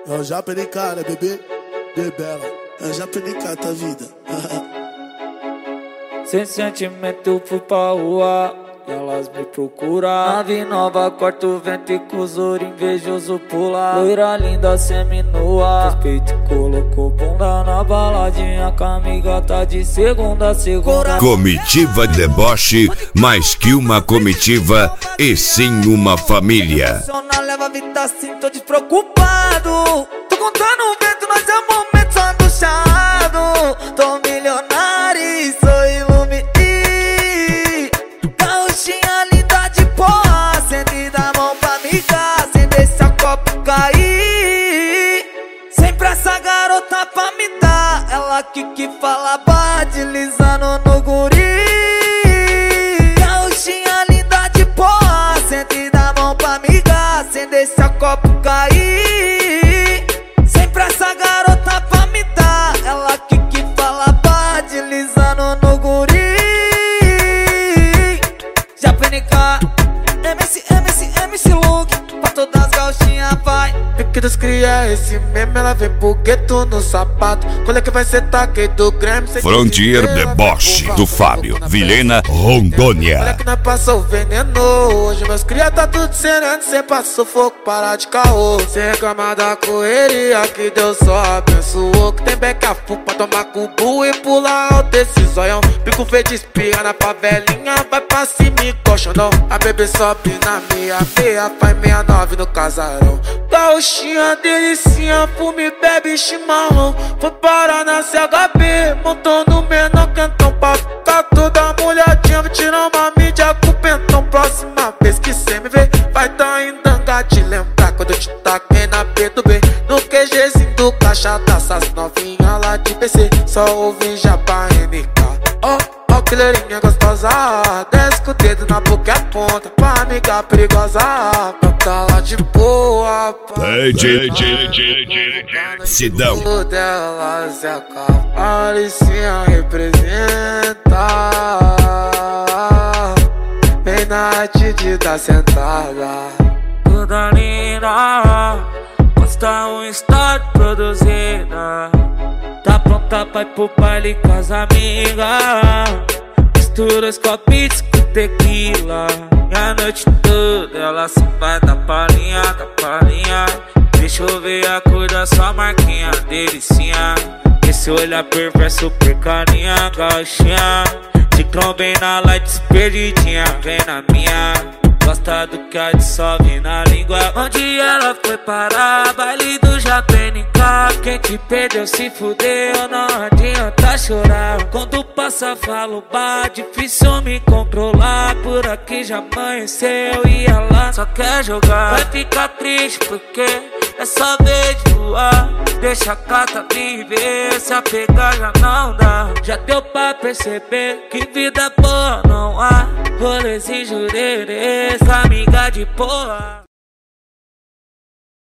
É o Japenica, né, bebê? Bebela. É o Japenica, tua vida. Sem sentimento fui pra rua e elas me procuram. Nave nova, corta o vento e com os olhos invejoso pula. Loira linda, seminua, respeito colocou bunda na baladinha. Com a amiga tá de segunda a segunda. Comitiva deboche, mais que uma comitiva, e sim uma família. Leva a vida assim, tô despreocupado. Tô contando o vento, mas é o momento só angustiado. Tô milionário e sou iluminado. Gauchinha linda de porra, acende da mão pra amiga, sem deixar o copo cair. Sempre essa garota pra me dar, ela que fala barra, deslizando no guri. Gauchinha linda de porra, acende da mão pra amiga, sem deixar o copo cair. Sempre essa garota pra me dar, ela que fala barra, deslizando no guri. Japenica, MC Look, pra todas as gauchinhas vai. Pique dos cria, esse meme, ela vem pro gueto no sapato. Quando é que vai ser taque do Grêmio? Frontier deboche, do Fábio, Vilhena, Rondônia. Olha que nós passou veneno, hoje meus cria tá tudo sereno. Cê passou fogo, para de caô. Cê reclama da correria, que Deus só abençoou. Que tem beca pra tomar cubu e pular alto desse zoião. Pico feito espirra na favelinha, vai pra cima e colchonão. A bebê sobe na meia, faz 69 no casarão. Gauchinha, delicinha, fume, bebe chimarrão. Foi parar na CHB, montando menor cantão. Pra ficar toda molhadinha, vou tirar uma mídia com o pentão. Próxima vez que cê me vê, vai tá em danga. Te lembrar quando eu te taquei na B do B, no QGzinho do caixa dessas novinha lá de PC. Só ouvi Japa NK. Ó, que leirinha gostosa, desce com o dedo na boca e aponta pra amiga perigosa. Tá lá de boa, Sidão. O dela se acaba, Alicinha representa. Vem na atitude da sentada. Toda linda, posta um story produzida. Tá pronta pra ir pro baile com as amigas. Mistura os copinhos com tequila. E a noite toda ela só vai dar palhinha, da palhinha. Deixa eu ver a cor da sua marquinha, delicinha. Esse olhar perverso por carinha, gauchinha. Te bem na light desperdidinha, vem na minha. Gosta do que a dissolve na língua. Onde ela foi parar? Baile do Japenica. Quem te perdeu se fudeu, não adianta chorar. Quando passa falo bah, difícil me controlar. Por aqui já amanheceu e ela só quer jogar. Vai ficar triste porque é só vez de voar. Deixa a carta viver, se apegar já não dá. Já deu pra perceber que vida boa não há. Rolês e jurerês, amiga de porra.